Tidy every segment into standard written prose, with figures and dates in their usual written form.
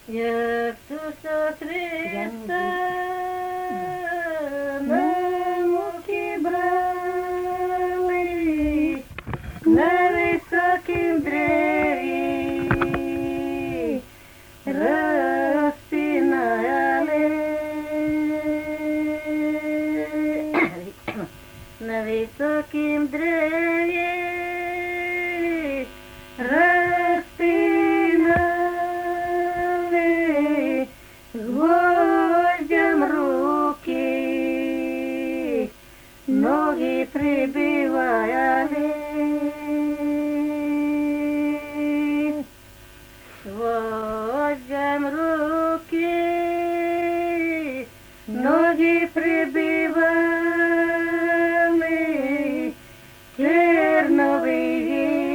Як Ісуса Христа на муки брали, на високім древі розпинали, на високім древі розпинали, гвоздям руки, ноги прибивали, гвоздям руки, ноги прибивали, терновий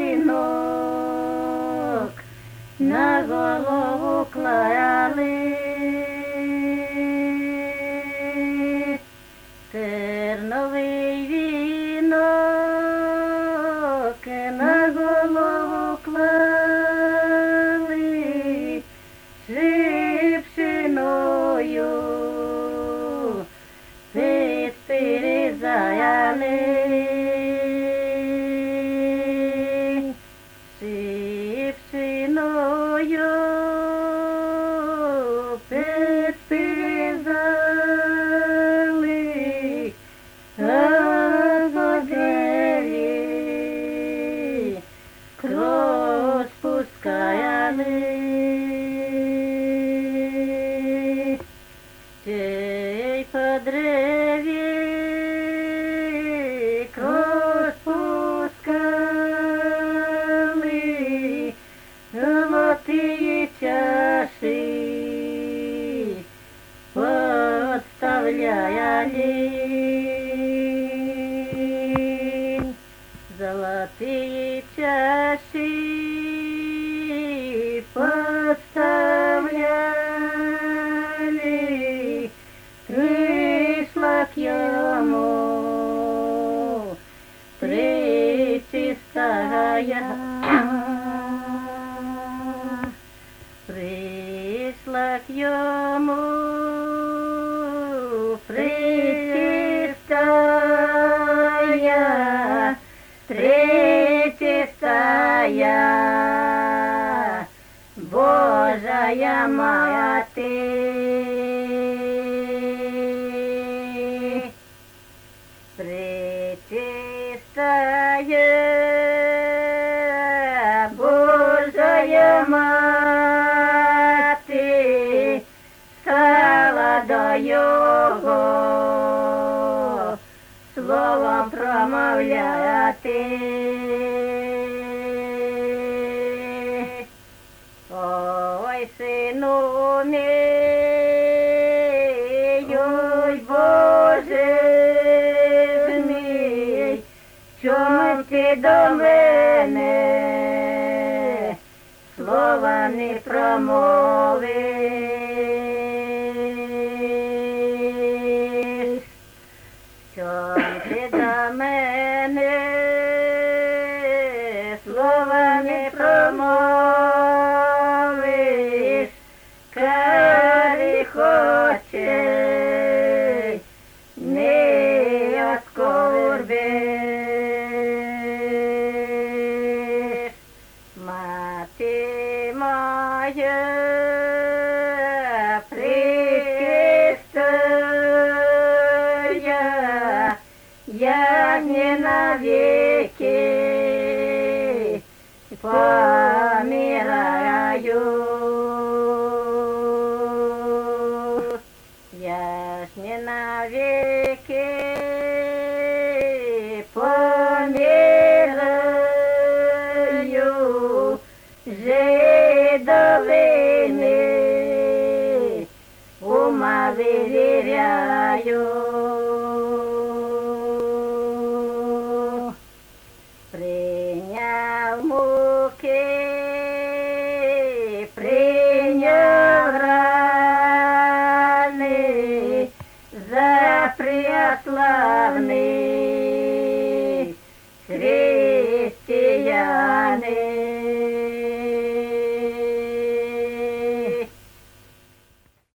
вінок на голову клали, терновий вінок на голову клали, шипшиною підпирізаяли, шипшиною підпирізали, розгодели, кров спускаяли, цей по древі кров спускали, золотые чаши подставляли, золотые чаши подставляли, пришла к нему пречистая, пришла к нему пречистая, пречистая, Божая Матерь, пречистая, Божая Матерь, стала до його словом промовляти. Ой, сину мій, ой, Боже мій, чому ти до мене слова не промовиш? Чому ти до мене слова не промовиш? Кари хоче не оскорбиш. Мати моя,